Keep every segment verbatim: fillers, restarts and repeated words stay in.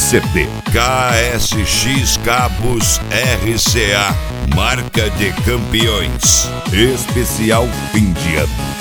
C D K S X Cabos R C A, marca de campeões. Especial fim de ano.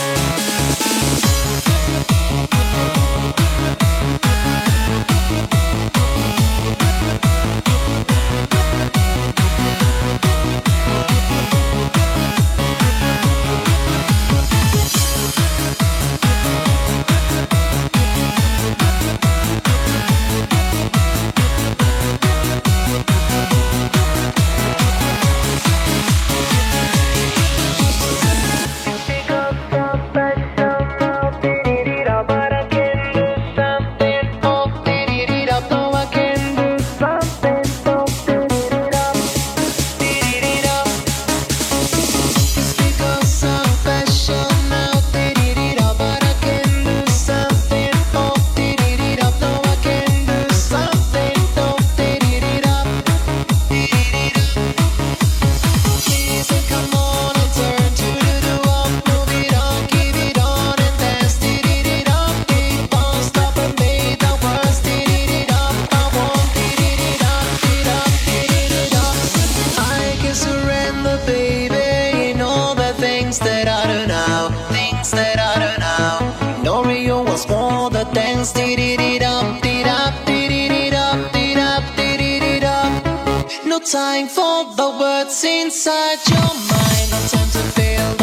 That I don't know, things that I don't know. No Rio was for the dance, did it up, did up, did it up, did up, did it up. No time for the words inside your mind, no time to feel